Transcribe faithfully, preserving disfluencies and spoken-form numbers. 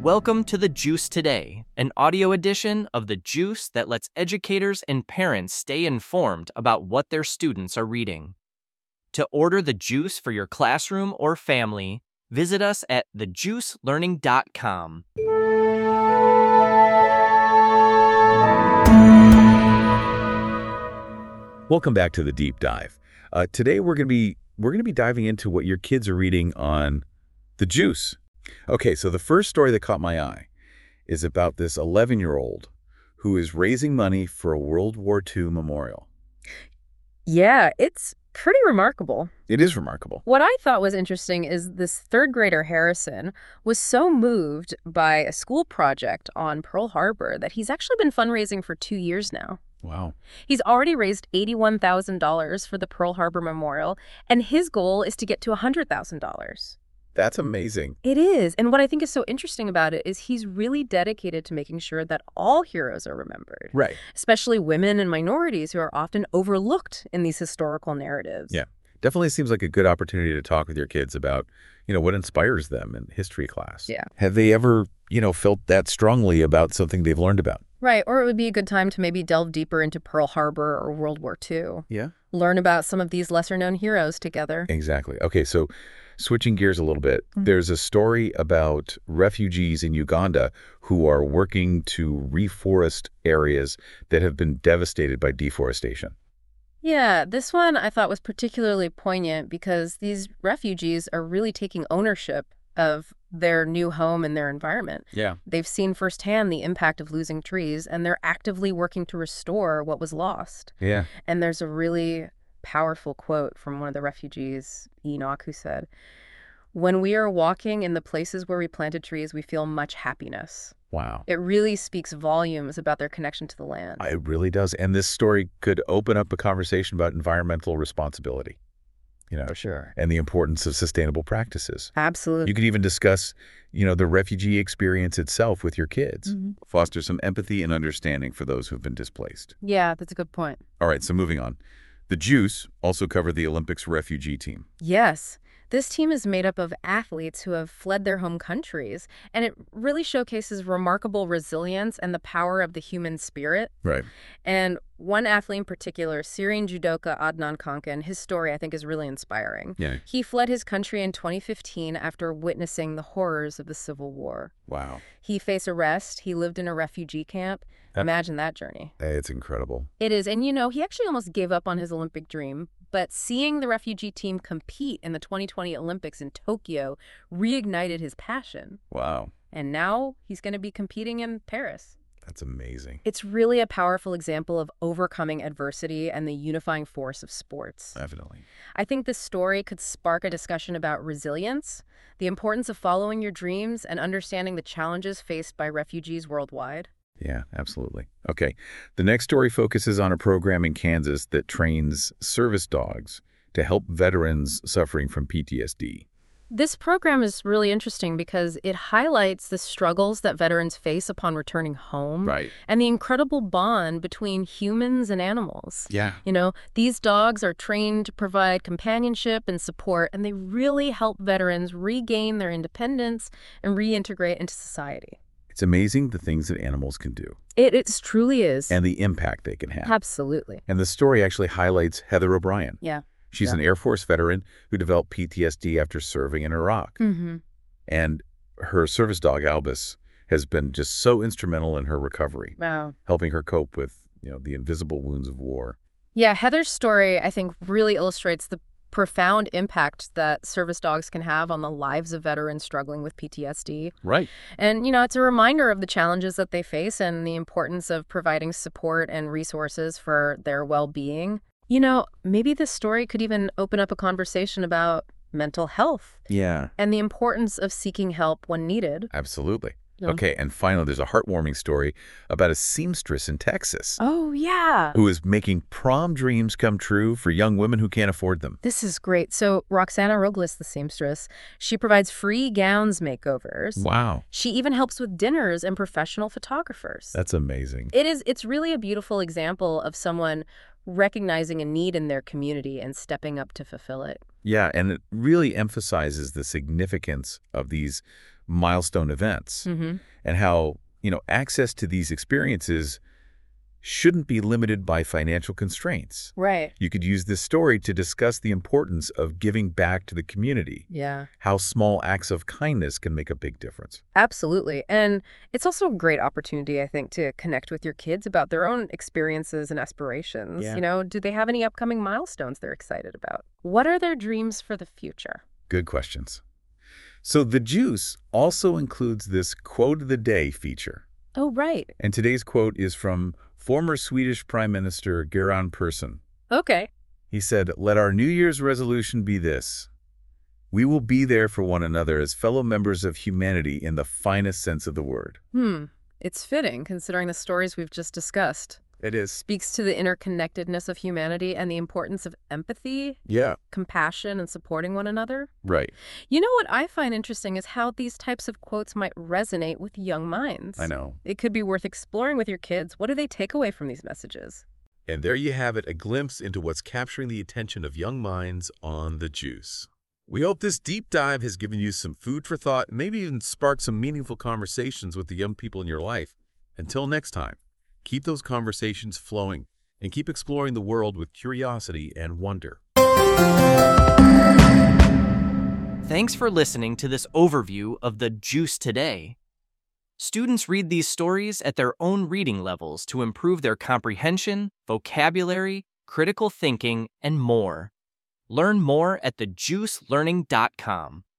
Welcome to The Juice Today, an audio edition of The Juice that lets educators and parents stay informed about what their students are reading. To order The Juice for your classroom or family, visit us at the juice learning dot com. Welcome back to the Deep Dive. Uh, today we're going to be we're going to be diving into what your kids are reading on The Juice. Okay, so the first story that caught my eye is about this eleven-year-old who is raising money for a World War Two memorial. Yeah, it's pretty remarkable. It is remarkable. What I thought was interesting is this third grader Harrison was so moved by a school project on Pearl Harbor that he's actually been fundraising for two years now. Wow. He's already raised eighty-one thousand dollars for the Pearl Harbor Memorial, and his goal is to get to one hundred thousand dollars. That's amazing. It is. And what I think is so interesting about it is he's really dedicated to making sure that all heroes are remembered. Right. Especially women and minorities who are often overlooked in these historical narratives. Yeah. Definitely seems like a good opportunity to talk with your kids about, you know, what inspires them in history class. Yeah. Have they ever, you know, felt that strongly about something they've learned about? Right. Or it would be a good time to maybe delve deeper into Pearl Harbor or World War Two. Yeah. Learn about some of these lesser-known heroes together. Exactly. Okay, so switching gears a little bit, Mm-hmm. there's a story about refugees in Uganda who are working to reforest areas that have been devastated by deforestation. Yeah, this one I thought was particularly poignant because these refugees are really taking ownership of their new home and their environment. Yeah. They've seen firsthand the impact of losing trees, and they're actively working to restore what was lost. Yeah. And there's a really powerful quote from one of the refugees, Enoch, who said, "When we are walking in the places where we planted trees, we feel much happiness." Wow. It really speaks volumes about their connection to the land. It really does. And this story could open up a conversation about environmental responsibility, you know, For sure. and the importance of sustainable practices. Absolutely. You could even discuss, you know, the refugee experience itself with your kids. Mm-hmm. Foster some empathy and understanding for those who've been displaced. Yeah, that's a good point. All right, so moving on. The Juice also covered the Olympics refugee team. Yes. This team is made up of athletes who have fled their home countries, and it really showcases remarkable resilience and the power of the human spirit. Right. And one athlete in particular, Syrian judoka Adnan Kankan, his story I think is really inspiring. Yeah. He fled his country in twenty fifteen after witnessing the horrors of the Civil War. Wow. He faced arrest. He lived in a refugee camp. That- Imagine that journey. It's incredible. It is. And, you know, he actually almost gave up on his Olympic dream. But seeing the refugee team compete in the twenty twenty Olympics in Tokyo reignited his passion. Wow. And now he's going to be competing in Paris. That's amazing. It's really a powerful example of overcoming adversity and the unifying force of sports. Definitely. I think this story could spark a discussion about resilience, the importance of following your dreams, and understanding the challenges faced by refugees worldwide. Yeah, absolutely. Okay. The next story focuses on a program in Kansas that trains service dogs to help veterans suffering from P T S D. This program is really interesting because it highlights the struggles that veterans face upon returning home Right. and the incredible bond between humans and animals. Yeah. You know, these dogs are trained to provide companionship and support, and they really help veterans regain their independence and reintegrate into society. It's amazing the things that animals can do It, it truly is. and the impact they can have. Absolutely. And the story actually highlights Heather O'Brien. Yeah. She's Yeah. an Air Force veteran who developed P T S D after serving in Iraq. Mm-hmm. And her service dog, Albus, has been just so instrumental in her recovery, Wow. helping her cope with, you know, the invisible wounds of war. Yeah, Heather's story, I think, really illustrates the profound impact that service dogs can have on the lives of veterans struggling with P T S D. Right. And, you know, it's a reminder of the challenges that they face and the importance of providing support and resources for their well-being. You know, maybe this story could even open up a conversation about mental health Yeah. and the importance of seeking help when needed. Absolutely. Yeah. Okay, and finally, there's a heartwarming story about a seamstress in Texas Oh, yeah. who is making prom dreams come true for young women who can't afford them. This is great. So Roxana Robles, the seamstress, she provides free gowns makeovers. Wow. She even helps with dinners and professional photographers. That's amazing. It is, it's really a beautiful example of someone recognizing a need in their community and stepping up to fulfill it. Yeah, and it really emphasizes the significance of these milestone events Mm-hmm. and how, you know, access to these experiences shouldn't be limited by financial constraints. Right. You could use this story to discuss the importance of giving back to the community, Yeah. how small acts of kindness can make a big difference. Absolutely. And it's also a great opportunity, I think, to connect with your kids about their own experiences and aspirations. Yeah. You know, do they have any upcoming milestones they're excited about? What are their dreams for the future? Good questions. So the Juice also includes this Quote of the Day feature. Oh, right. And today's quote is from former Swedish Prime Minister Göran Persson. Okay. He said, "Let our New Year's resolution be this. We will be there for one another as fellow members of humanity in the finest sense of the word." Hmm. It's fitting, considering the stories we've just discussed. It is. Speaks to the interconnectedness of humanity and the importance of empathy, Yeah. compassion, and supporting one another. Right. You know what I find interesting is how these types of quotes might resonate with young minds. I know. It could be worth exploring with your kids. What do they take away from these messages? And there you have it, a glimpse into what's capturing the attention of young minds on The Juice. We hope this deep dive has given you some food for thought and maybe even sparked some meaningful conversations with the young people in your life. Until next time, keep those conversations flowing and keep exploring the world with curiosity and wonder. Thanks for listening to this overview of The Juice Today. Students read these stories at their own reading levels to improve their comprehension, vocabulary, critical thinking, and more. Learn more at the juice learning dot com.